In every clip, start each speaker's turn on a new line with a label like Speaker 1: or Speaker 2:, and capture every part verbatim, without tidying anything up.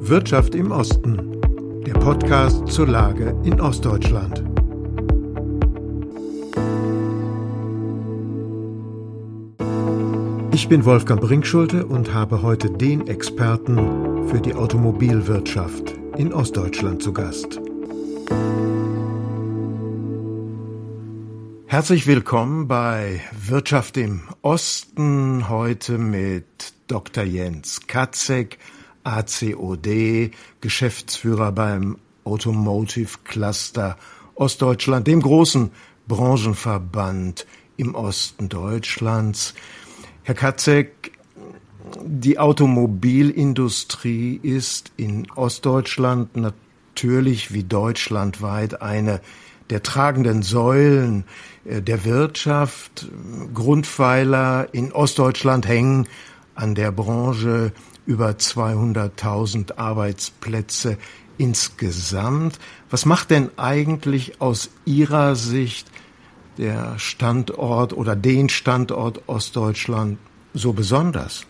Speaker 1: Wirtschaft im Osten, der Podcast zur Lage in Ostdeutschland. Ich bin Wolfgang Brinkschulte und habe heute den Experten für die Automobilwirtschaft in Ostdeutschland zu Gast. Herzlich willkommen bei Wirtschaft im Osten, heute mit Doktor Jens Katzek, A C O D, Geschäftsführer beim Automotive Cluster Ostdeutschland, dem großen Branchenverband im Osten Deutschlands. Herr Katzek, die Automobilindustrie ist in Ostdeutschland natürlich wie deutschlandweit eine der tragenden Säulen der Wirtschaft. Grundpfeiler in Ostdeutschland hängen an der Branche über zweihunderttausend Arbeitsplätze insgesamt. Was macht denn eigentlich aus Ihrer Sicht der Standort oder den Standort Ostdeutschland so besonders?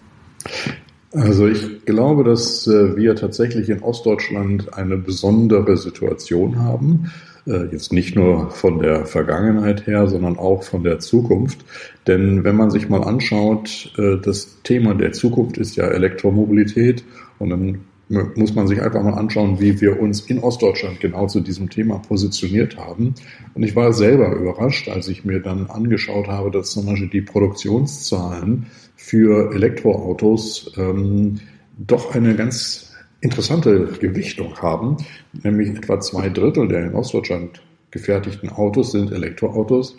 Speaker 2: Also ich glaube, dass wir tatsächlich in Ostdeutschland eine besondere Situation haben. Jetzt nicht nur von der Vergangenheit her, sondern auch von der Zukunft. Denn wenn man sich mal anschaut, das Thema der Zukunft ist ja Elektromobilität. Und dann muss man sich einfach mal anschauen, wie wir uns in Ostdeutschland genau zu diesem Thema positioniert haben. Und ich war selber überrascht, als ich mir dann angeschaut habe, dass zum Beispiel die Produktionszahlen für Elektroautos ähm, doch eine ganz interessante Gewichtung haben, nämlich etwa zwei Drittel der in Ostdeutschland gefertigten Autos sind Elektroautos,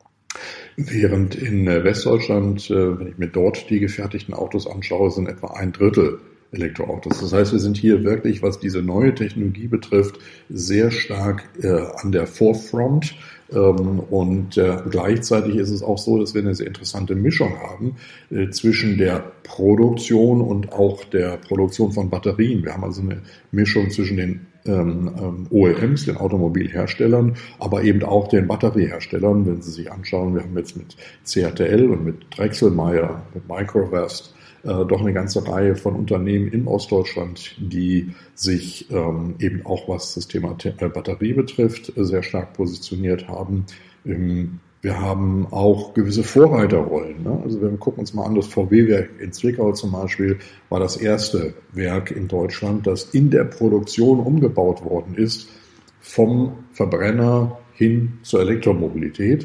Speaker 2: während in Westdeutschland, wenn ich mir dort die gefertigten Autos anschaue, sind etwa ein Drittel Elektroautos. Das heißt, wir sind hier wirklich, was diese neue Technologie betrifft, sehr stark äh, an der Forefront. Ähm, und äh, gleichzeitig ist es auch so, dass wir eine sehr interessante Mischung haben äh, zwischen der Produktion und auch der Produktion von Batterien. Wir haben also eine Mischung zwischen den ähm, ähm, O E Ms, den Automobilherstellern, aber eben auch den Batterieherstellern. Wenn Sie sich anschauen, wir haben jetzt mit C A T L und mit Drechselmeier, mit Microvast, Äh, doch eine ganze Reihe von Unternehmen in Ostdeutschland, die sich ähm, eben auch, was das Thema Te- äh, Batterie betrifft, äh, sehr stark positioniert haben. Ähm, wir haben auch gewisse Vorreiterrollen. Ne? Also wir gucken uns mal an, das V W-Werk in Zwickau zum Beispiel war das erste Werk in Deutschland, das in der Produktion umgebaut worden ist, vom Verbrenner hin zur Elektromobilität.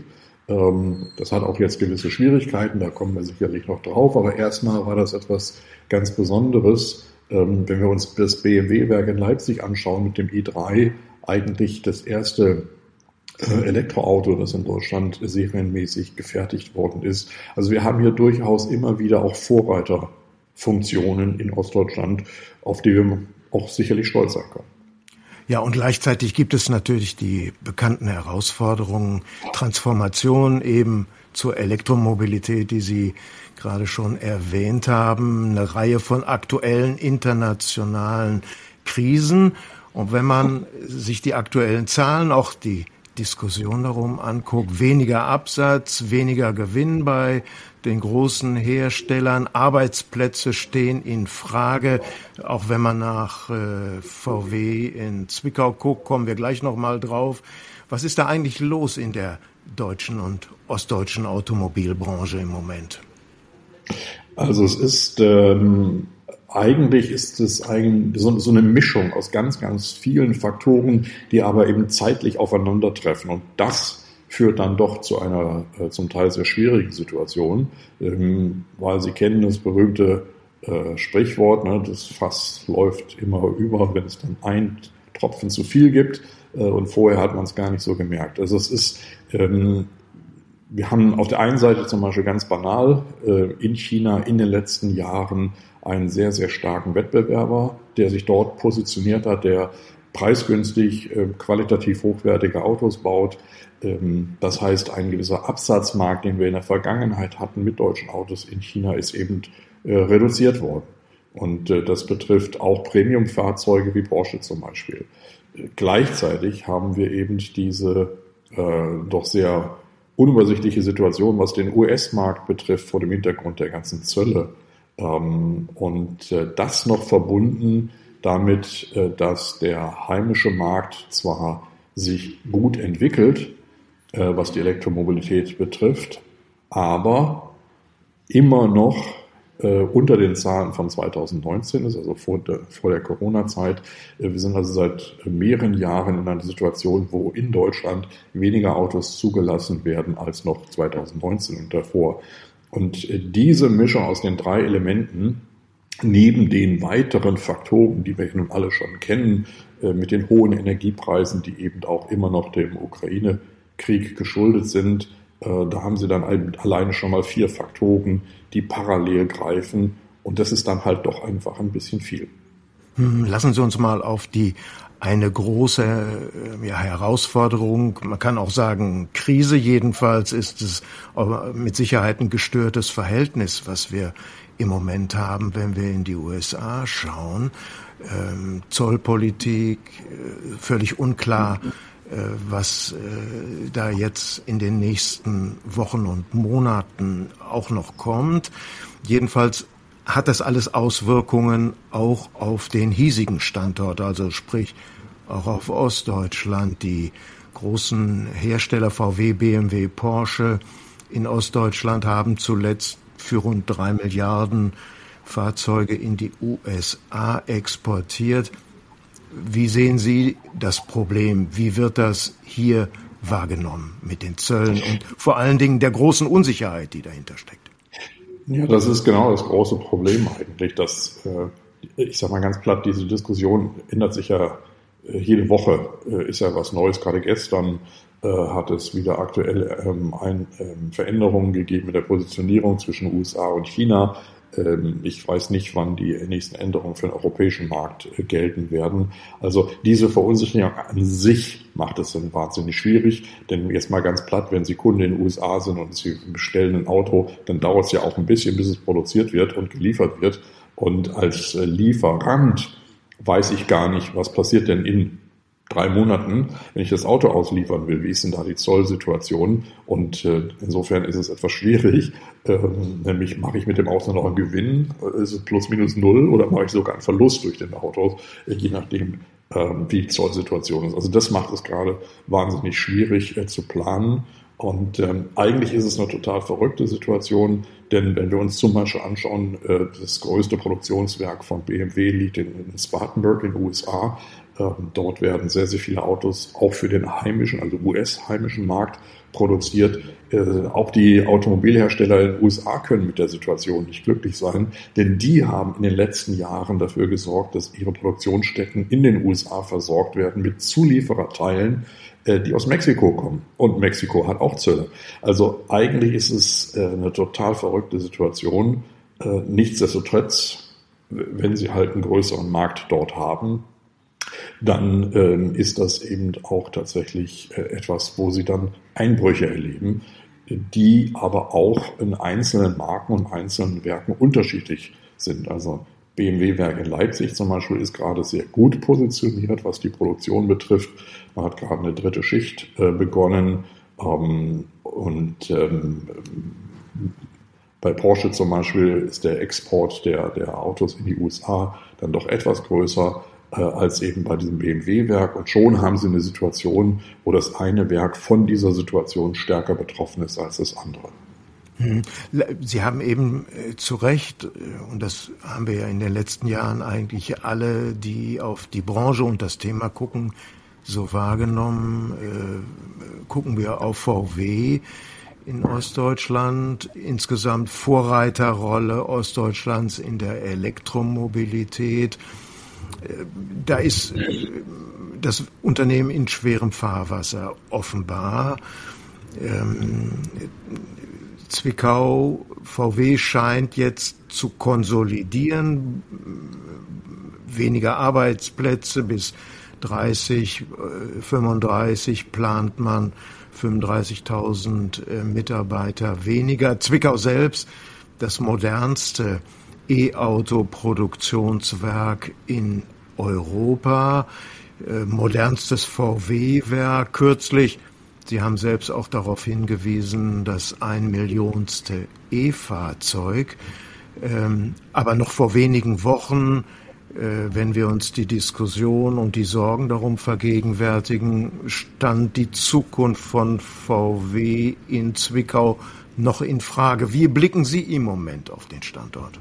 Speaker 2: Das hat auch jetzt gewisse Schwierigkeiten, da kommen wir sicherlich noch drauf, aber erstmal war das etwas ganz Besonderes. Wenn wir uns das B M W-Werk in Leipzig anschauen mit dem i drei, eigentlich das erste Elektroauto, das in Deutschland serienmäßig gefertigt worden ist. Also wir haben hier durchaus immer wieder auch Vorreiterfunktionen in Ostdeutschland, auf die wir auch sicherlich stolz sein können.
Speaker 1: Ja, und gleichzeitig gibt es natürlich die bekannten Herausforderungen, Transformation eben zur Elektromobilität, die Sie gerade schon erwähnt haben, eine Reihe von aktuellen internationalen Krisen. Und wenn man sich die aktuellen Zahlen, auch die Diskussion darum anguckt, weniger Absatz, weniger Gewinn bei den großen Herstellern, Arbeitsplätze stehen in Frage. Auch wenn man nach äh, V W in Zwickau guckt, kommen wir gleich noch mal drauf. Was ist da eigentlich los in der deutschen und ostdeutschen Automobilbranche im Moment?
Speaker 2: Also es ist ähm, eigentlich ist es ein, so, so eine Mischung aus ganz, ganz vielen Faktoren, die aber eben zeitlich aufeinandertreffen. Und das führt dann doch zu einer äh, zum Teil sehr schwierigen Situation, ähm, weil Sie kennen das berühmte äh, Sprichwort, ne, das Fass läuft immer über, wenn es dann ein Tropfen zu viel gibt, äh, und vorher hat man es gar nicht so gemerkt. Also es ist, ähm, wir haben auf der einen Seite zum Beispiel ganz banal äh, in China in den letzten Jahren einen sehr, sehr starken Wettbewerber, der sich dort positioniert hat, der preisgünstig, äh, qualitativ hochwertige Autos baut. Ähm, das heißt, ein gewisser Absatzmarkt, den wir in der Vergangenheit hatten mit deutschen Autos in China, ist eben äh, reduziert worden. Und äh, das betrifft auch Premium-Fahrzeuge wie Porsche zum Beispiel. Äh, gleichzeitig haben wir eben diese äh, doch sehr unübersichtliche Situation, was den U S-Markt betrifft, vor dem Hintergrund der ganzen Zölle. Ähm, und äh, das noch verbunden damit, dass der heimische Markt zwar sich gut entwickelt, was die Elektromobilität betrifft, aber immer noch unter den Zahlen von zweitausendneunzehn ist, also vor der, vor der Corona-Zeit. Wir sind also seit mehreren Jahren in einer Situation, wo in Deutschland weniger Autos zugelassen werden als noch zweitausendneunzehn und davor. Und diese Mischung aus den drei Elementen, neben den weiteren Faktoren, die wir nun alle schon kennen, mit den hohen Energiepreisen, die eben auch immer noch dem Ukraine-Krieg geschuldet sind, da haben sie dann alleine schon mal vier Faktoren, die parallel greifen. Und das ist dann halt doch einfach ein bisschen viel.
Speaker 1: Lassen Sie uns mal auf die eine große ja, Herausforderung, man kann auch sagen Krise, jedenfalls ist es mit Sicherheit ein gestörtes Verhältnis, was wir im Moment haben, wenn wir in die U S A schauen. Ähm, Zollpolitik, äh, völlig unklar, äh, was äh, da jetzt in den nächsten Wochen und Monaten auch noch kommt. Jedenfalls hat das alles Auswirkungen auch auf den hiesigen Standort, also sprich auch auf Ostdeutschland. Die großen Hersteller V W, B M W, Porsche in Ostdeutschland haben zuletzt für rund drei Milliarden Fahrzeuge in die U S A exportiert. Wie sehen Sie das Problem? Wie wird das hier wahrgenommen mit den Zöllen und vor allen Dingen der großen Unsicherheit, die dahinter steckt?
Speaker 2: Ja, das ist genau das große Problem eigentlich, dass, ich sage mal ganz platt, diese Diskussion ändert sich ja jede Woche, ist ja was Neues. Gerade gestern hat es wieder aktuell ähm, ein, ähm, Veränderungen gegeben mit der Positionierung zwischen U S A und China. Ähm, ich weiß nicht, wann die nächsten Änderungen für den europäischen Markt äh, gelten werden. Also diese Verunsicherung an sich macht es dann wahnsinnig schwierig, denn jetzt mal ganz platt, wenn Sie Kunde in den U S A sind und Sie bestellen ein Auto, dann dauert es ja auch ein bisschen, bis es produziert wird und geliefert wird. Und als äh, Lieferant weiß ich gar nicht, was passiert denn in drei Monaten, wenn ich das Auto ausliefern will. Wie ist denn da die Zollsituation? Und äh, insofern ist es etwas schwierig. Ähm, nämlich mache ich mit dem Auto noch einen Gewinn? Ist es plus minus null oder mache ich sogar einen Verlust durch den Auto? Äh, je nachdem, ähm, wie die Zollsituation ist. Also das macht es gerade wahnsinnig schwierig äh, zu planen. Und ähm, eigentlich ist es eine total verrückte Situation, denn wenn wir uns zum Beispiel anschauen, äh, das größte Produktionswerk von B M W liegt in, in Spartanburg in den U S A. Ähm, dort werden sehr, sehr viele Autos auch für den heimischen, also U S-heimischen Markt produziert. Äh, auch die Automobilhersteller in den U S A können mit der Situation nicht glücklich sein, denn die haben in den letzten Jahren dafür gesorgt, dass ihre Produktionsstätten in den U S A versorgt werden mit Zuliefererteilen, äh, die aus Mexiko kommen. Und Mexiko hat auch Zölle. Also eigentlich ist es äh, eine total verrückte Situation. Äh, nichtsdestotrotz, wenn Sie halt einen größeren Markt dort haben, dann ähm, ist das eben auch tatsächlich äh, etwas, wo Sie dann Einbrüche erleben, die aber auch in einzelnen Marken und einzelnen Werken unterschiedlich sind. Also B M W-Werk in Leipzig zum Beispiel ist gerade sehr gut positioniert, was die Produktion betrifft. Man hat gerade eine dritte Schicht äh, begonnen ähm, und ähm, bei Porsche zum Beispiel ist der Export der, der Autos in die U S A dann doch etwas größer als eben bei diesem B M W-Werk. Und schon haben sie eine Situation, wo das eine Werk von dieser Situation stärker betroffen ist als das andere.
Speaker 1: Sie haben eben äh, zu Recht, und das haben wir ja in den letzten Jahren eigentlich alle, die auf die Branche und das Thema gucken, so wahrgenommen. Äh, gucken wir auf V W in Ostdeutschland, insgesamt Vorreiterrolle Ostdeutschlands in der Elektromobilität. Da ist das Unternehmen in schwerem Fahrwasser offenbar. Ähm, Zwickau, V W scheint jetzt zu konsolidieren. Weniger Arbeitsplätze bis dreißig, fünfunddreißig plant man, fünfunddreißigtausend Mitarbeiter weniger. Zwickau selbst, das modernste E-Auto-Produktionswerk in Europa, äh, modernstes V W-Werk. Kürzlich, Sie haben selbst auch darauf hingewiesen, das ein Millionste E-Fahrzeug, ähm, aber noch vor wenigen Wochen Wenn wir uns die Diskussion und die Sorgen darum vergegenwärtigen, stand die Zukunft von V W in Zwickau noch in Frage. Wie blicken Sie im Moment auf den Standort?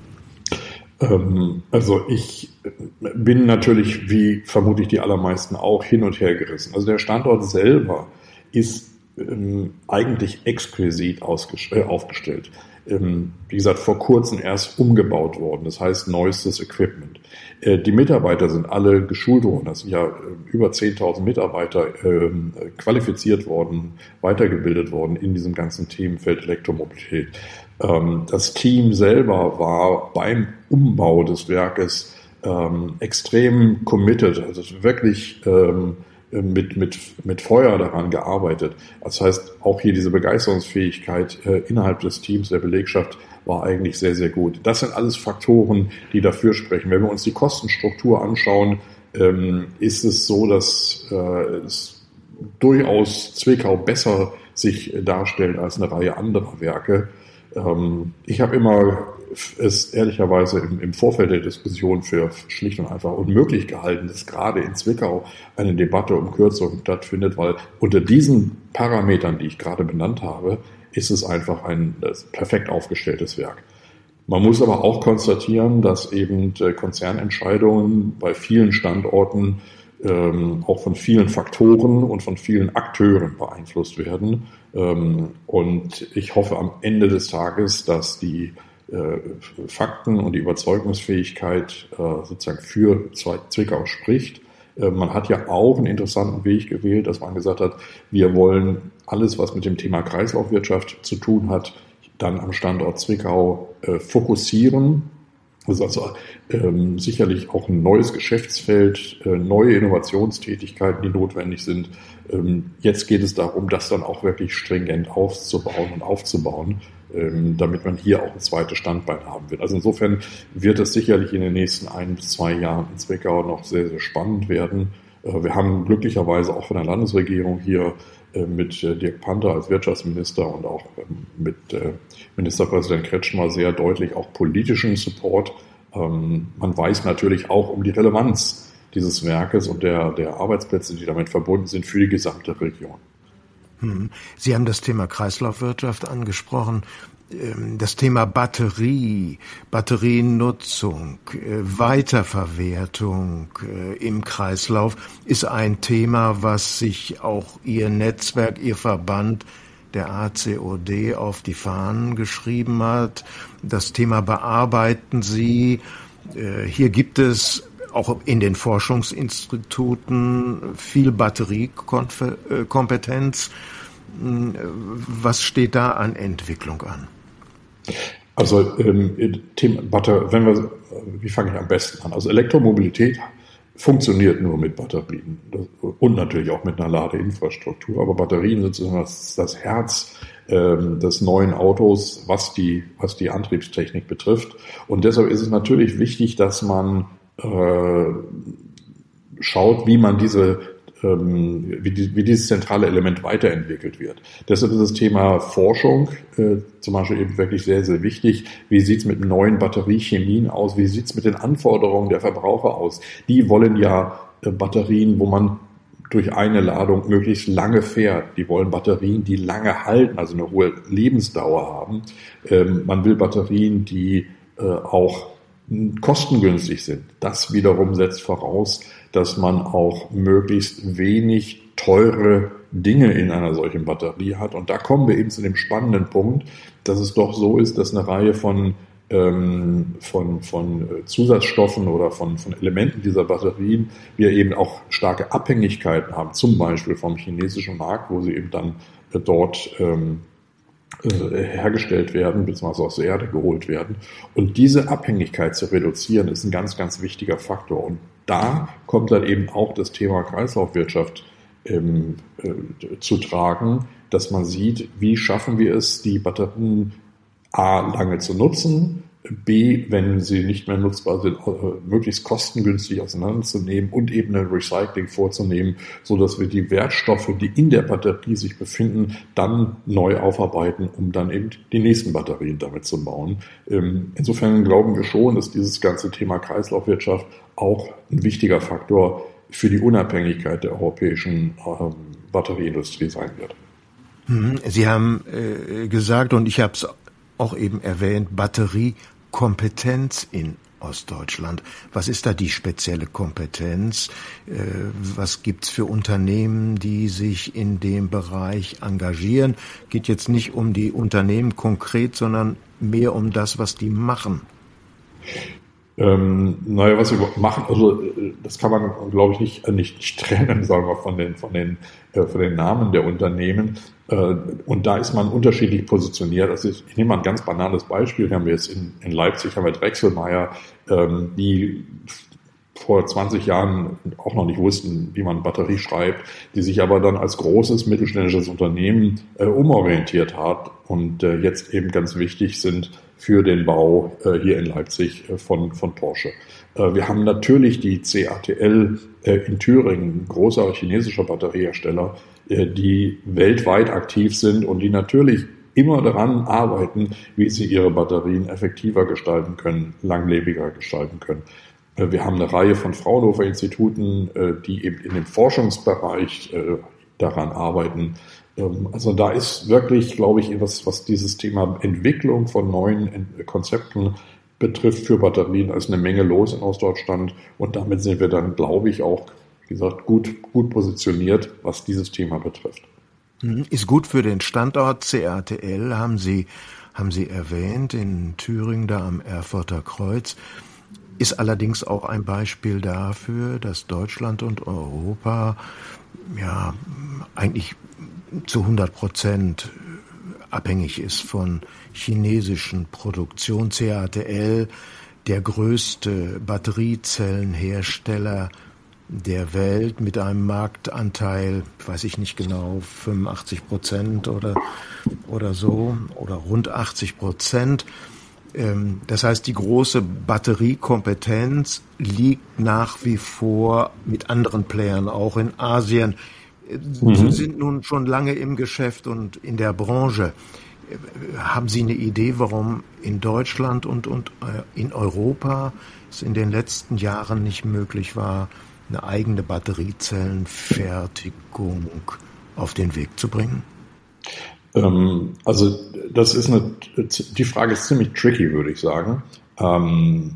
Speaker 2: Also ich bin natürlich, wie vermutlich die allermeisten auch, hin und her gerissen. Also der Standort selber ist ähm, eigentlich exquisit ausgest- äh, aufgestellt. Ähm, wie gesagt, vor kurzem erst umgebaut worden, das heißt neuestes Equipment. Äh, die Mitarbeiter sind alle geschult worden, das sind ja äh, über zehntausend Mitarbeiter äh, qualifiziert worden, weitergebildet worden in diesem ganzen Themenfeld Elektromobilität. Ähm, das Team selber war beim Umbau des Werkes ähm, extrem committed, also wirklich ähm, mit, mit, mit Feuer daran gearbeitet. Das heißt, auch hier diese Begeisterungsfähigkeit äh, innerhalb des Teams der Belegschaft war eigentlich sehr, sehr gut. Das sind alles Faktoren, die dafür sprechen. Wenn wir uns die Kostenstruktur anschauen, ähm, ist es so, dass äh, es durchaus Zwickau besser sich darstellt als eine Reihe anderer Werke. Ähm, ich habe immer es ehrlicherweise im, im Vorfeld der Diskussion für schlicht und einfach unmöglich gehalten, dass gerade in Zwickau eine Debatte um Kürzungen stattfindet, weil unter diesen Parametern, die ich gerade benannt habe, ist es einfach ein perfekt aufgestelltes Werk. Man muss aber auch konstatieren, dass eben Konzernentscheidungen bei vielen Standorten ähm, auch von vielen Faktoren und von vielen Akteuren beeinflusst werden. Ähm, und ich hoffe am Ende des Tages, dass die äh, Fakten und die Überzeugungsfähigkeit äh, sozusagen für Zwickau spricht. Äh, man hat ja auch einen interessanten Weg gewählt, dass man gesagt hat, wir wollen alles, was mit dem Thema Kreislaufwirtschaft zu tun hat, dann am Standort Zwickau äh, fokussieren. Das ist also ähm, sicherlich auch ein neues Geschäftsfeld, äh, neue Innovationstätigkeiten, die notwendig sind. Ähm, jetzt geht es darum, das dann auch wirklich stringent aufzubauen und aufzubauen, ähm, damit man hier auch ein zweites Standbein haben wird. Also insofern wird es sicherlich in den nächsten ein bis zwei Jahren in Zwickau noch sehr, sehr spannend werden. Äh, wir haben glücklicherweise auch von der Landesregierung hier äh, mit äh, Dirk Panther als Wirtschaftsminister und auch ähm, mit äh, Ministerpräsident Kretschmer sehr deutlich auch politischen Support. Ähm, man weiß natürlich auch um die Relevanz dieses Werkes und der, der Arbeitsplätze, die damit verbunden sind, für die gesamte Region.
Speaker 1: Sie haben das Thema Kreislaufwirtschaft angesprochen. Das Thema Batterie, Batteriennutzung, Weiterverwertung im Kreislauf ist ein Thema, was sich auch Ihr Netzwerk, Ihr Verband, der A C O D, auf die Fahnen geschrieben hat. Das Thema bearbeiten Sie. Hier gibt es auch in den Forschungsinstituten viel Batteriekompetenz. Was steht da an Entwicklung an?
Speaker 2: Also ähm, Thema Batter- wenn wir, wie fange ich am besten an? Also Elektromobilität funktioniert nur mit Batterien und natürlich auch mit einer Ladeinfrastruktur. Aber Batterien sind sozusagen das, das Herz ähm, des neuen Autos, was die, was die Antriebstechnik betrifft. Und deshalb ist es natürlich wichtig, dass man äh, schaut, wie man diese ähm, wie, die, wie dieses zentrale Element weiterentwickelt wird. Deshalb ist das Thema Forschung äh, zum Beispiel eben wirklich sehr, sehr wichtig. Wie sieht es mit neuen Batteriechemien aus? Wie sieht es mit den Anforderungen der Verbraucher aus? Die wollen ja äh, Batterien, wo man durch eine Ladung möglichst lange fährt. Die wollen Batterien, die lange halten, also eine hohe Lebensdauer haben. Ähm, man will Batterien, die äh, auch kostengünstig sind. Das wiederum setzt voraus, dass man auch möglichst wenig teure Dinge in einer solchen Batterie hat. Und da kommen wir eben zu dem spannenden Punkt, dass es doch so ist, dass eine Reihe von, ähm, von, von Zusatzstoffen oder von, von Elementen dieser Batterien wir eben auch starke Abhängigkeiten haben, zum Beispiel vom chinesischen Markt, wo sie eben dann äh, dort ähm, hergestellt werden, beziehungsweise aus der Erde geholt werden. Und diese Abhängigkeit zu reduzieren, ist ein ganz, ganz wichtiger Faktor. Und da kommt dann eben auch das Thema Kreislaufwirtschaft ähm, äh, zu tragen, dass man sieht, wie schaffen wir es, die Batterien A, lange zu nutzen, B, wenn sie nicht mehr nutzbar sind, möglichst kostengünstig auseinanderzunehmen und eben ein Recycling vorzunehmen, so dass wir die Wertstoffe, die in der Batterie sich befinden, dann neu aufarbeiten, um dann eben die nächsten Batterien damit zu bauen. Insofern glauben wir schon, dass dieses ganze Thema Kreislaufwirtschaft auch ein wichtiger Faktor für die Unabhängigkeit der europäischen Batterieindustrie sein wird.
Speaker 1: Sie haben äh, gesagt, und ich habe es auch eben erwähnt, Batteriekompetenz in Ostdeutschland. Was ist da die spezielle Kompetenz? Äh, was gibt's für Unternehmen, die sich in dem Bereich engagieren? Geht jetzt nicht um die Unternehmen konkret, sondern mehr um das, was die machen.
Speaker 2: Ähm, naja, was wir machen, also das kann man, glaube ich, nicht, nicht, nicht trennen, sagen wir, von den, von den, äh, von den Namen der Unternehmen. Äh, und da ist man unterschiedlich positioniert. Also ich, ich nehme mal ein ganz banales Beispiel. Wir haben jetzt in, in Leipzig haben wir Drechselmeier, ähm, die vor zwanzig Jahren auch noch nicht wussten, wie man Batterie schreibt, die sich aber dann als großes mittelständisches Unternehmen äh, umorientiert hat und äh, jetzt eben ganz wichtig sind für den Bau äh, hier in Leipzig äh, von, von Porsche. Äh, wir haben natürlich die C A T L äh, in Thüringen, ein großer chinesischer Batteriehersteller, äh, die weltweit aktiv sind und die natürlich immer daran arbeiten, wie sie ihre Batterien effektiver gestalten können, langlebiger gestalten können. Wir haben eine Reihe von Fraunhofer-Instituten, die eben in dem Forschungsbereich daran arbeiten. Also da ist wirklich, glaube ich, was, was dieses Thema Entwicklung von neuen Konzepten betrifft für Batterien, ist eine Menge los in Ostdeutschland. Und damit sind wir dann, glaube ich, auch, wie gesagt, gut, gut positioniert, was dieses Thema betrifft.
Speaker 1: Ist gut für den Standort C A T L, haben Sie, haben Sie erwähnt, in Thüringen, da am Erfurter Kreuz. Ist allerdings auch ein Beispiel dafür, dass Deutschland und Europa ja eigentlich zu hundert Prozent abhängig ist von chinesischen Produktion. C A T L, der größte Batteriezellenhersteller der Welt mit einem Marktanteil, weiß ich nicht genau, fünfundachtzig Prozent oder, oder so, oder rund achtzig Prozent. Das heißt, die große Batteriekompetenz liegt nach wie vor mit anderen Playern auch in Asien. Mhm. Sie sind nun schon lange im Geschäft und in der Branche. Haben Sie eine Idee, warum in Deutschland und, und in Europa es in den letzten Jahren nicht möglich war, eine eigene Batteriezellenfertigung auf den Weg zu bringen?
Speaker 2: Also das ist eine, die Frage ist ziemlich tricky, würde ich sagen. Und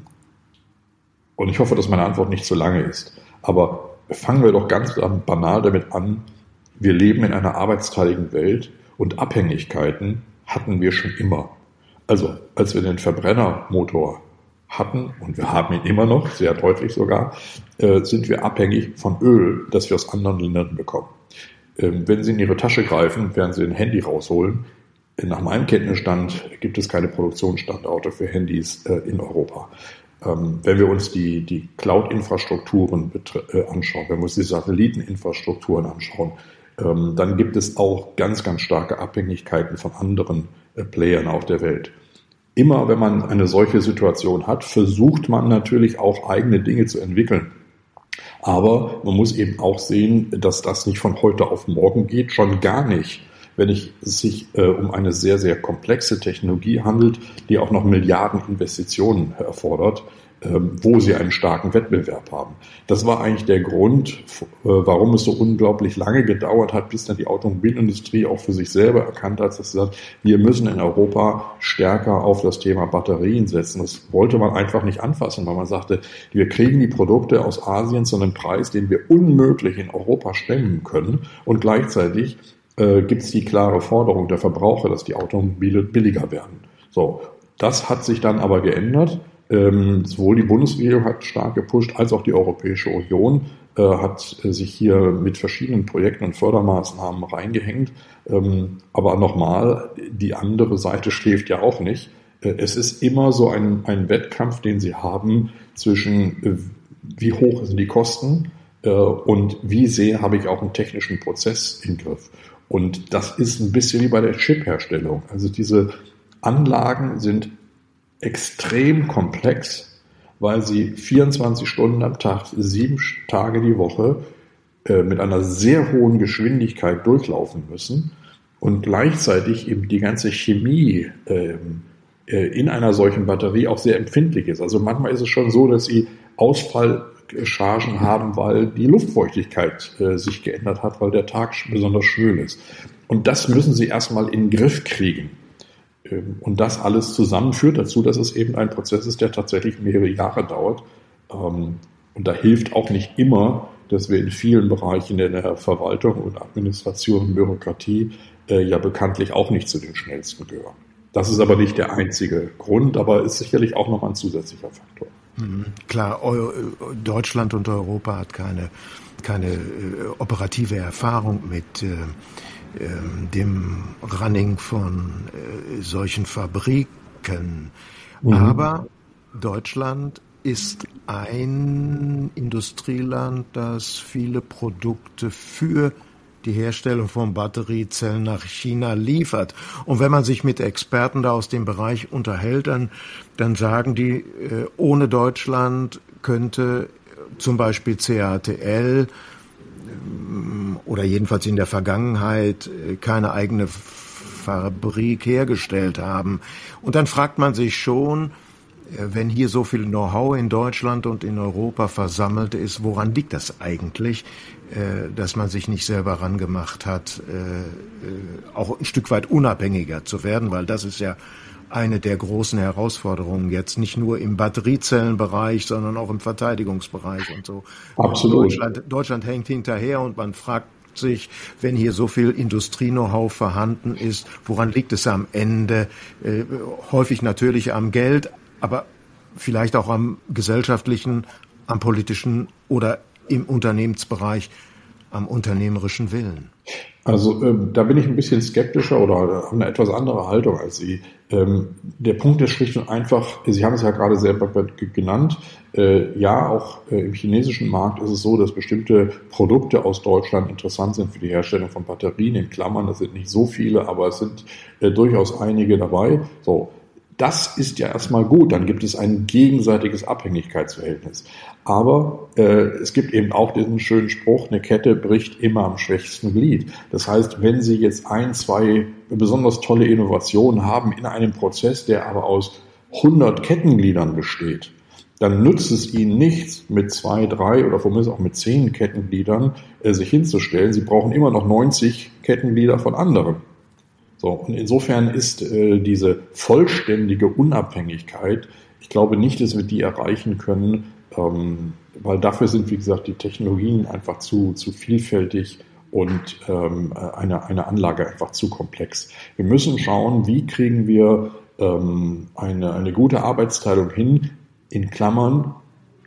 Speaker 2: ich hoffe, dass meine Antwort nicht zu lange ist. Aber fangen wir doch ganz banal damit an. Wir leben in einer arbeitsteiligen Welt und Abhängigkeiten hatten wir schon immer. Also als wir den Verbrennermotor hatten, und wir haben ihn immer noch, sehr deutlich sogar, sind wir abhängig von Öl, das wir aus anderen Ländern bekommen. Wenn Sie in Ihre Tasche greifen, werden Sie ein Handy rausholen. Nach meinem Kenntnisstand gibt es keine Produktionsstandorte für Handys in Europa. Wenn wir uns die, die Cloud-Infrastrukturen anschauen, wenn wir uns die Satelliteninfrastrukturen anschauen, dann gibt es auch ganz, ganz starke Abhängigkeiten von anderen Playern auf der Welt. Immer wenn man eine solche Situation hat, versucht man natürlich auch eigene Dinge zu entwickeln. Aber man muss eben auch sehen, dass das nicht von heute auf morgen geht, schon gar nicht, wenn es sich äh, um eine sehr, sehr komplexe Technologie handelt, die auch noch Milliarden Investitionen erfordert, äh, wo sie einen starken Wettbewerb haben. Das war eigentlich der Grund, äh, warum es so unglaublich lange gedauert hat, bis dann die Automobilindustrie auch für sich selber erkannt hat, dass sie sagt, wir müssen in Europa stärker auf das Thema Batterien setzen. Das wollte man einfach nicht anfassen, weil man sagte, wir kriegen die Produkte aus Asien zu einem Preis, den wir unmöglich in Europa stemmen können, und gleichzeitig äh, gibt es die klare Forderung der Verbraucher, dass die Automobile billiger werden. So, das hat sich dann aber geändert. Ähm, sowohl die Bundesregierung hat stark gepusht, als auch die Europäische Union äh, hat äh, sich hier mit verschiedenen Projekten und Fördermaßnahmen reingehängt. Ähm, aber nochmal, die andere Seite schläft ja auch nicht. Äh, es ist immer so ein, ein Wettkampf, den sie haben zwischen äh, wie hoch sind die Kosten äh, und wie sehr habe ich auch einen technischen Prozess im Griff. Und das ist ein bisschen wie bei der Chip-Herstellung. Also diese Anlagen sind extrem komplex, weil sie vierundzwanzig Stunden am Tag, sieben Tage die Woche äh, mit einer sehr hohen Geschwindigkeit durchlaufen müssen und gleichzeitig eben die ganze Chemie äh, äh, in einer solchen Batterie auch sehr empfindlich ist. Also manchmal ist es schon so, dass sie Ausfallchargen haben, weil die Luftfeuchtigkeit äh, sich geändert hat, weil der Tag besonders schwül ist. Und das müssen sie erstmal in den Griff kriegen. Und das alles zusammen führt dazu, dass es eben ein Prozess ist, der tatsächlich mehrere Jahre dauert. Und da hilft auch nicht immer, dass wir in vielen Bereichen in der Verwaltung und Administration und Bürokratie ja bekanntlich auch nicht zu den schnellsten gehören. Das ist aber nicht der einzige Grund, aber ist sicherlich auch nochmal ein zusätzlicher Faktor.
Speaker 1: Klar, Deutschland und Europa hat keine, keine operative Erfahrung mit dem Running von äh, solchen Fabriken. Mhm. Aber Deutschland ist ein Industrieland, das viele Produkte für die Herstellung von Batteriezellen nach China liefert. Und wenn man sich mit Experten da aus dem Bereich unterhält, dann, dann sagen die, äh, ohne Deutschland könnte zum Beispiel C A T L oder jedenfalls in der Vergangenheit keine eigene Fabrik hergestellt haben. Und dann fragt man sich schon, wenn hier so viel Know-how in Deutschland und in Europa versammelt ist, woran liegt das eigentlich, dass man sich nicht selber rangemacht hat, auch ein Stück weit unabhängiger zu werden, weil das ist ja eine der großen Herausforderungen jetzt, nicht nur im Batteriezellenbereich, sondern auch im Verteidigungsbereich und so.
Speaker 2: Absolut.
Speaker 1: Deutschland, Deutschland hängt hinterher und man fragt sich, wenn hier so viel Industrie-Know-how vorhanden ist, woran liegt es am Ende? Äh, häufig natürlich am Geld, aber vielleicht auch am gesellschaftlichen, am politischen oder im Unternehmensbereich, am unternehmerischen Willen.
Speaker 2: Also äh, da bin ich ein bisschen skeptischer oder habe eine etwas andere Haltung als Sie. Ähm, der Punkt ist schlicht und einfach, Sie haben es ja gerade selber genannt, äh, ja, auch äh, im chinesischen Markt ist es so, dass bestimmte Produkte aus Deutschland interessant sind für die Herstellung von Batterien, in Klammern, das sind nicht so viele, aber es sind äh, durchaus einige dabei. So. Das ist ja erstmal gut, dann gibt es ein gegenseitiges Abhängigkeitsverhältnis. Aber äh, es gibt eben auch diesen schönen Spruch, eine Kette bricht immer am schwächsten Glied. Das heißt, wenn Sie jetzt ein, zwei besonders tolle Innovationen haben in einem Prozess, der aber aus hundert Kettengliedern besteht, dann nützt es Ihnen nichts, mit zwei, drei oder von mir auch mit zehn Kettengliedern äh, sich hinzustellen. Sie brauchen immer noch neunzig Kettenglieder von anderen. So, und insofern ist äh, diese vollständige Unabhängigkeit, ich glaube nicht, dass wir die erreichen können, ähm, weil dafür sind, wie gesagt, die Technologien einfach zu, zu vielfältig und ähm, eine, eine Anlage einfach zu komplex. Wir müssen schauen, wie kriegen wir ähm, eine, eine gute Arbeitsteilung hin, in Klammern,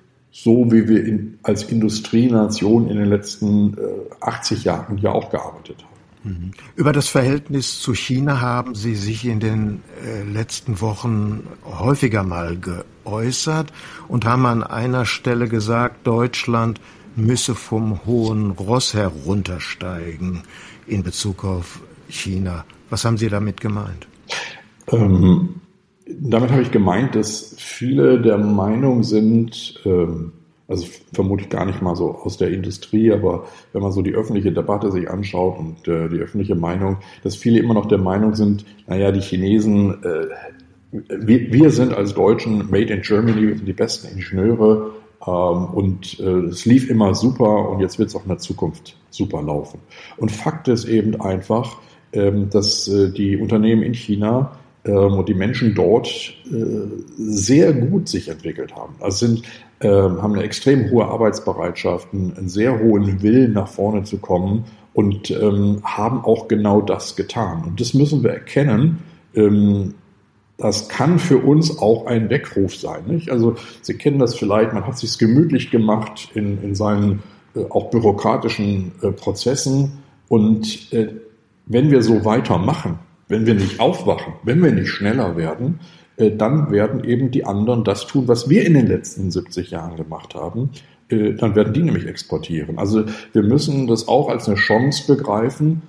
Speaker 2: so wie wir in, als Industrienation in den letzten äh, achtzig Jahren ja auch gearbeitet haben.
Speaker 1: Über das Verhältnis zu China haben Sie sich in den äh, letzten Wochen häufiger mal geäußert und haben an einer Stelle gesagt, Deutschland müsse vom hohen Ross heruntersteigen in Bezug auf China. Was haben Sie damit gemeint?
Speaker 2: Ähm, damit habe ich gemeint, dass viele der Meinung sind, ähm, also vermutlich gar nicht mal so aus der Industrie, aber wenn man so die öffentliche Debatte sich anschaut und äh, die öffentliche Meinung, dass viele immer noch der Meinung sind, naja, die Chinesen, äh, wir, wir sind als Deutschen made in Germany, wir sind die besten Ingenieure ähm, und äh, es lief immer super und jetzt wird es auch in der Zukunft super laufen. Und Fakt ist eben einfach, ähm, dass äh, die Unternehmen in China und die Menschen dort äh, sehr gut sich entwickelt haben. Also sind, äh, haben eine extrem hohe Arbeitsbereitschaft, einen sehr hohen Willen nach vorne zu kommen und ähm, haben auch genau das getan. Und das müssen wir erkennen. Ähm, das kann für uns auch ein Weckruf sein. Nicht? Also Sie kennen das vielleicht, man hat sich gemütlich gemacht in, in seinen äh, auch bürokratischen äh, Prozessen. Und äh, wenn wir so weitermachen, wenn wir nicht aufwachen, wenn wir nicht schneller werden, äh, dann werden eben die anderen das tun, was wir in den letzten siebzig Jahren gemacht haben. Äh, dann werden die nämlich exportieren. Also wir müssen das auch als eine Chance begreifen,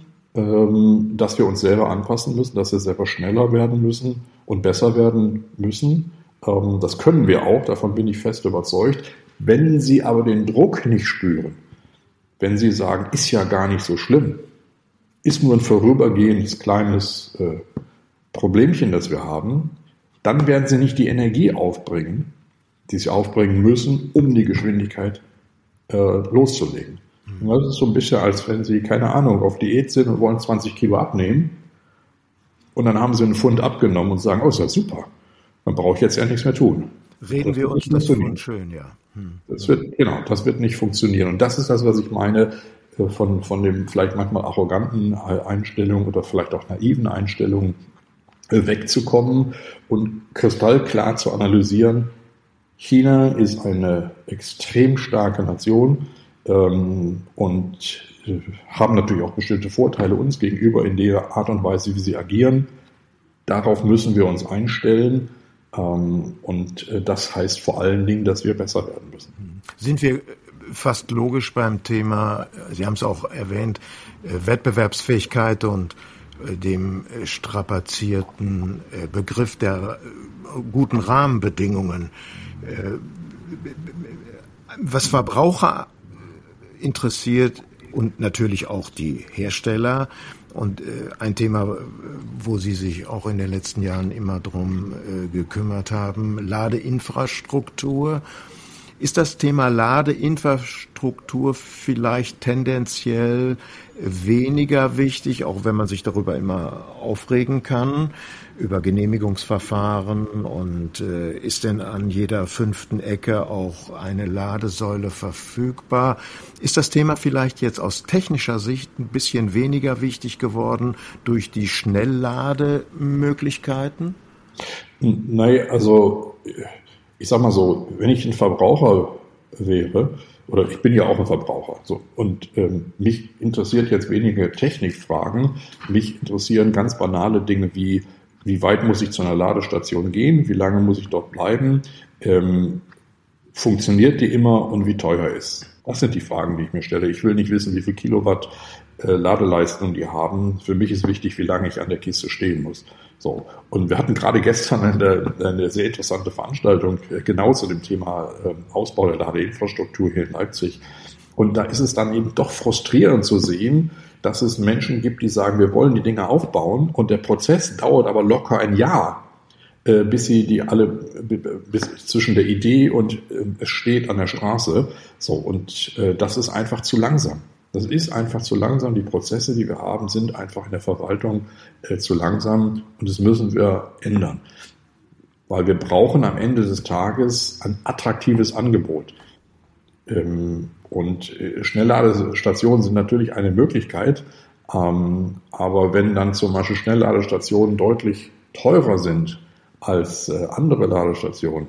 Speaker 2: dass wir uns selber anpassen müssen, dass wir selber schneller werden müssen und besser werden müssen. Ähm, das können wir auch, davon bin ich fest überzeugt. Wenn Sie aber den Druck nicht spüren, wenn Sie sagen, ist ja gar nicht so schlimm, ist nur ein vorübergehendes kleines äh, Problemchen, das wir haben, dann werden Sie nicht die Energie aufbringen, die Sie aufbringen müssen, um die Geschwindigkeit äh, loszulegen. Und das ist so ein bisschen, als wenn Sie, keine Ahnung, auf Diät sind und wollen zwanzig Kilo abnehmen und dann haben Sie einen Pfund abgenommen und sagen, oh, ist ja super, dann brauche ich jetzt ja nichts mehr tun.
Speaker 1: Reden wir uns das Pfund schön, ja. Hm.
Speaker 2: Das wird, genau, das wird nicht funktionieren. Und das ist das, was ich meine, von, von dem vielleicht manchmal arroganten Einstellung oder vielleicht auch naiven Einstellung wegzukommen und kristallklar zu analysieren. China ist eine extrem starke Nation ähm, und äh, haben natürlich auch bestimmte Vorteile uns gegenüber in der Art und Weise, wie sie agieren. Darauf müssen wir uns einstellen. Ähm, und äh, das heißt vor allen Dingen, dass wir besser werden müssen.
Speaker 1: Sind wir fast logisch beim Thema, Sie haben es auch erwähnt, äh, Wettbewerbsfähigkeit und äh, dem äh, strapazierten äh, Begriff der äh, guten Rahmenbedingungen. Äh, was Verbraucher interessiert und natürlich auch die Hersteller, und äh, ein Thema, wo Sie sich auch in den letzten Jahren immer drum äh, gekümmert haben, Ladeinfrastruktur. Ist das Thema Ladeinfrastruktur vielleicht tendenziell weniger wichtig, auch wenn man sich darüber immer aufregen kann, über Genehmigungsverfahren, und äh, ist denn an jeder fünften Ecke auch eine Ladesäule verfügbar? Ist das Thema vielleicht jetzt aus technischer Sicht ein bisschen weniger wichtig geworden durch die Schnelllademöglichkeiten?
Speaker 2: Nein, also ich sag mal so, wenn ich ein Verbraucher wäre, oder ich bin ja auch ein Verbraucher, so, und ähm, mich interessiert jetzt weniger Technikfragen, mich interessieren ganz banale Dinge wie, wie weit muss ich zu einer Ladestation gehen, wie lange muss ich dort bleiben, ähm, funktioniert die immer und wie teuer ist. Das sind die Fragen, die ich mir stelle. Ich will nicht wissen, wie viel Kilowatt äh, Ladeleistung die haben. Für mich ist wichtig, wie lange ich an der Kiste stehen muss. So. Und wir hatten gerade gestern eine, eine sehr interessante Veranstaltung äh, genau zu dem Thema äh, Ausbau der Ladeinfrastruktur hier in Leipzig. Und da ist es dann eben doch frustrierend zu sehen, dass es Menschen gibt, die sagen, wir wollen die Dinge aufbauen, und der Prozess dauert aber locker ein Jahr, äh, bis sie die alle, bis zwischen der Idee und äh, es steht an der Straße. So, und äh, das ist einfach zu langsam. Das ist einfach zu langsam. Die Prozesse, die wir haben, sind einfach in der Verwaltung äh, zu langsam, und das müssen wir ändern. Weil wir brauchen am Ende des Tages ein attraktives Angebot. Ähm, und äh, Schnellladestationen sind natürlich eine Möglichkeit, ähm, aber wenn dann zum Beispiel Schnellladestationen deutlich teurer sind als äh, andere Ladestationen,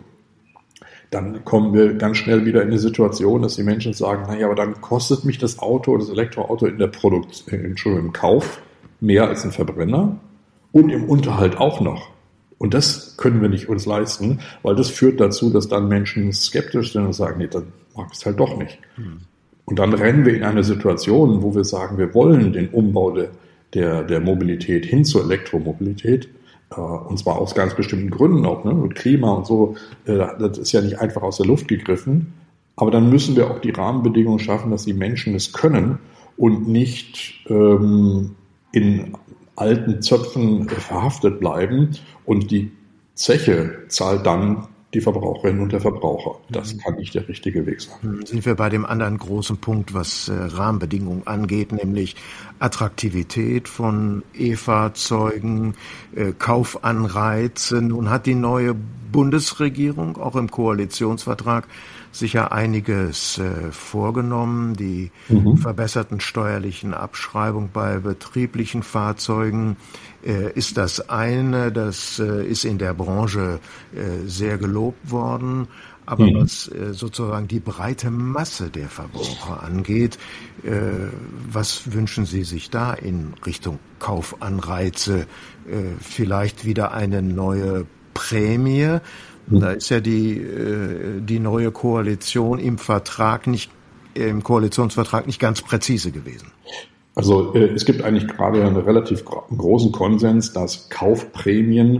Speaker 2: dann kommen wir ganz schnell wieder in die Situation, dass die Menschen sagen, naja, aber dann kostet mich das Auto, das Elektroauto in der Produktion, Entschuldigung, im Kauf mehr als ein Verbrenner und im Unterhalt auch noch. Und das können wir nicht uns leisten, weil das führt dazu, dass dann Menschen skeptisch sind und sagen, nee, dann mag ich es halt doch nicht. Hm. Und dann rennen wir in eine Situation, wo wir sagen, wir wollen den Umbau de, der, der Mobilität hin zur Elektromobilität. Und zwar aus ganz bestimmten Gründen auch, ne? Mit Klima und so, das ist ja nicht einfach aus der Luft gegriffen. Aber dann müssen wir auch die Rahmenbedingungen schaffen, dass die Menschen es können und nicht ähm, in alten Zöpfen verhaftet bleiben. Und die Zeche zahlt dann die Verbraucherinnen und der Verbraucher. Das kann nicht der richtige Weg sein.
Speaker 1: Sind wir bei dem anderen großen Punkt, was äh, Rahmenbedingungen angeht, nämlich Attraktivität von E-Fahrzeugen, äh, Kaufanreize. Nun hat die neue Bundesregierung auch im Koalitionsvertrag sicher einiges äh, vorgenommen. Die mhm. verbesserten steuerlichen Abschreibung bei betrieblichen Fahrzeugen äh, ist das eine. Das äh, ist in der Branche äh, sehr gelobt worden. Aber mhm. was äh, sozusagen die breite Masse der Verbraucher angeht, äh, was wünschen Sie sich da in Richtung Kaufanreize? Äh, vielleicht wieder eine neue Prämie? Da ist ja die, die neue Koalition im Vertrag nicht, im Koalitionsvertrag nicht ganz präzise gewesen.
Speaker 2: Also es gibt eigentlich gerade einen relativ großen Konsens, dass Kaufprämien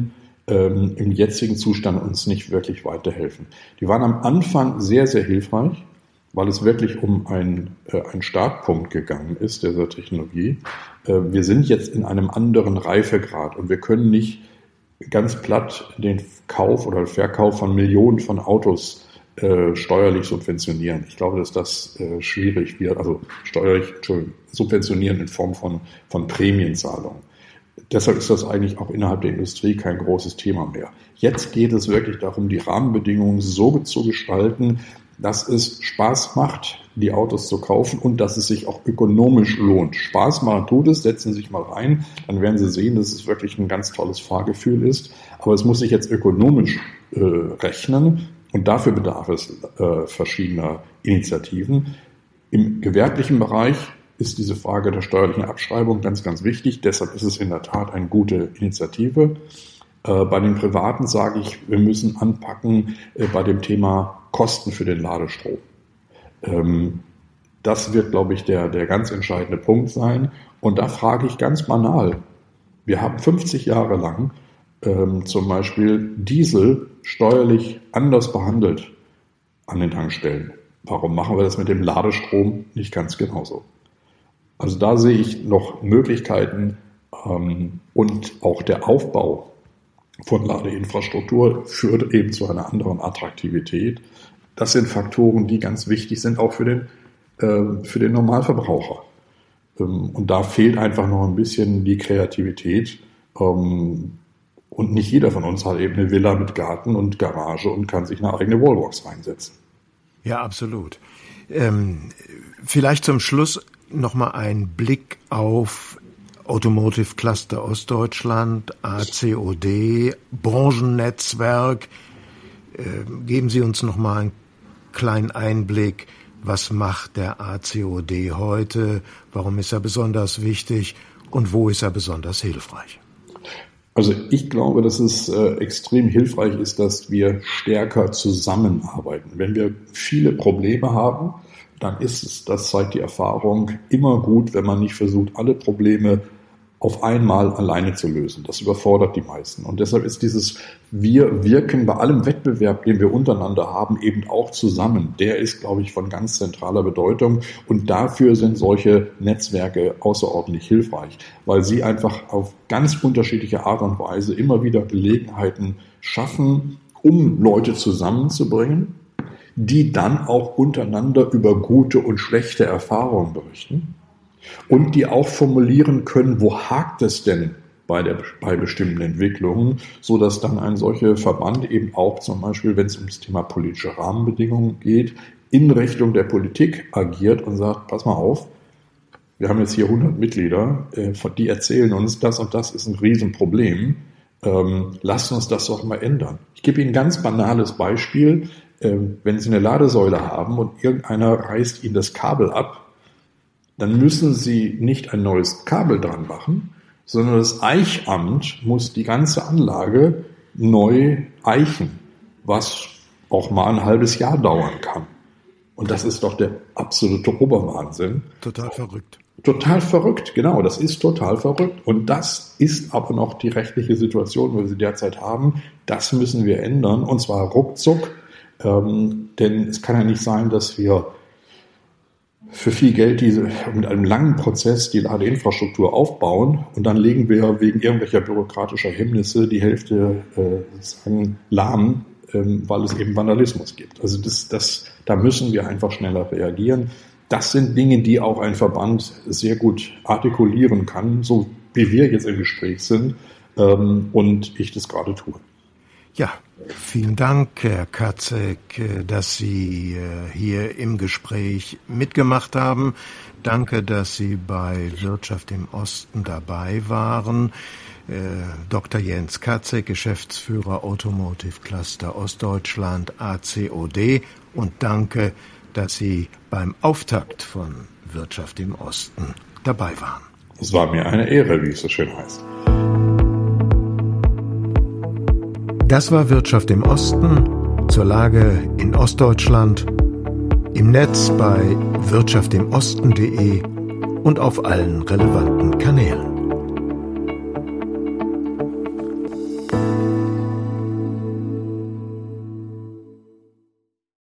Speaker 2: ähm, im jetzigen Zustand uns nicht wirklich weiterhelfen. Die waren am Anfang sehr, sehr hilfreich, weil es wirklich um ein, äh, einen Startpunkt gegangen ist, dieser Technologie. Äh, wir sind jetzt in einem anderen Reifegrad und wir können nicht ganz platt den Kauf oder Verkauf von Millionen von Autos äh, steuerlich subventionieren. Ich glaube, dass das äh, schwierig wird, also steuerlich Entschuldigung, subventionieren in Form von, von Prämienzahlungen. Deshalb ist das eigentlich auch innerhalb der Industrie kein großes Thema mehr. Jetzt geht es wirklich darum, die Rahmenbedingungen so zu gestalten, dass es Spaß macht, die Autos zu kaufen und dass es sich auch ökonomisch lohnt. Spaß machen tut es, setzen Sie sich mal rein, dann werden Sie sehen, dass es wirklich ein ganz tolles Fahrgefühl ist. Aber es muss sich jetzt ökonomisch äh, rechnen und dafür bedarf es äh, verschiedener Initiativen. Im gewerblichen Bereich ist diese Frage der steuerlichen Abschreibung ganz, ganz wichtig. Deshalb ist es in der Tat eine gute Initiative. Äh, bei den Privaten sage ich, wir müssen anpacken äh, bei dem Thema Kosten für den Ladestrom. Ähm, das wird, glaube ich, der, der ganz entscheidende Punkt sein. Und da frage ich ganz banal. Wir haben fünfzig Jahre lang ähm, zum Beispiel Diesel steuerlich anders behandelt an den Tankstellen. Warum machen wir das mit dem Ladestrom nicht ganz genauso? Also da sehe ich noch Möglichkeiten ähm, und auch der Aufbau von Ladeinfrastruktur führt eben zu einer anderen Attraktivität. Das sind Faktoren, die ganz wichtig sind, auch für den, äh, für den Normalverbraucher. Ähm, und da fehlt einfach noch ein bisschen die Kreativität. Ähm, und nicht jeder von uns hat eben eine Villa mit Garten und Garage und kann sich eine eigene Wallbox reinsetzen.
Speaker 1: Ja, absolut. Ähm, vielleicht zum Schluss nochmal ein Blick auf Automotive Cluster Ostdeutschland, A C O D, Branchennetzwerk. Äh, geben Sie uns nochmal einen kleinen Einblick. Was macht der A C O D heute? Warum ist er besonders wichtig? Und wo ist er besonders hilfreich?
Speaker 2: Also ich glaube, dass es äh, extrem hilfreich ist, dass wir stärker zusammenarbeiten. Wenn wir viele Probleme haben, dann ist es, das zeigt die Erfahrung, immer gut, wenn man nicht versucht, alle Probleme auf einmal alleine zu lösen. Das überfordert die meisten. Und deshalb ist dieses Wir wirken bei allem Wettbewerb, den wir untereinander haben, eben auch zusammen. Der ist, glaube ich, von ganz zentraler Bedeutung. Und dafür sind solche Netzwerke außerordentlich hilfreich, weil sie einfach auf ganz unterschiedliche Art und Weise immer wieder Gelegenheiten schaffen, um Leute zusammenzubringen, die dann auch untereinander über gute und schlechte Erfahrungen berichten. Und die auch formulieren können, wo hakt es denn bei, der, bei bestimmten Entwicklungen, so dass dann ein solcher Verband eben auch zum Beispiel, wenn es um das Thema politische Rahmenbedingungen geht, in Richtung der Politik agiert und sagt, pass mal auf, wir haben jetzt hier hundert Mitglieder, äh, die erzählen uns, das und das ist ein Riesenproblem, ähm, lasst uns das doch mal ändern. Ich gebe Ihnen ein ganz banales Beispiel, äh, wenn Sie eine Ladesäule haben und irgendeiner reißt Ihnen das Kabel ab, dann müssen Sie nicht ein neues Kabel dran machen, sondern das Eichamt muss die ganze Anlage neu eichen, was auch mal ein halbes Jahr dauern kann. Und das ist doch der absolute Oberwahnsinn.
Speaker 1: Total verrückt.
Speaker 2: Total verrückt, genau, das ist total verrückt. Und das ist aber noch die rechtliche Situation, wie wir sie derzeit haben. Das müssen wir ändern, und zwar ruckzuck. Ähm, denn es kann ja nicht sein, dass wir für viel Geld diese, mit einem langen Prozess die Ladeinfrastruktur aufbauen und dann legen wir wegen irgendwelcher bürokratischer Hemmnisse die Hälfte äh, sozusagen lahm, ähm, weil es eben Vandalismus gibt. Also das, das, da müssen wir einfach schneller reagieren. Das sind Dinge, die auch ein Verband sehr gut artikulieren kann, so wie wir jetzt im Gespräch sind ähm, und ich das gerade tue.
Speaker 1: Ja, vielen Dank, Herr Katzek, dass Sie hier im Gespräch mitgemacht haben. Danke, dass Sie bei Wirtschaft im Osten dabei waren. Doktor Jens Katzek, Geschäftsführer Automotive Cluster Ostdeutschland, A C O D. Und danke, dass Sie beim Auftakt von Wirtschaft im Osten dabei waren.
Speaker 2: Es war mir eine Ehre, wie es so schön heißt.
Speaker 1: Das war Wirtschaft im Osten zur Lage in Ostdeutschland, im Netz bei wirtschaftimosten punkt de und auf allen relevanten Kanälen.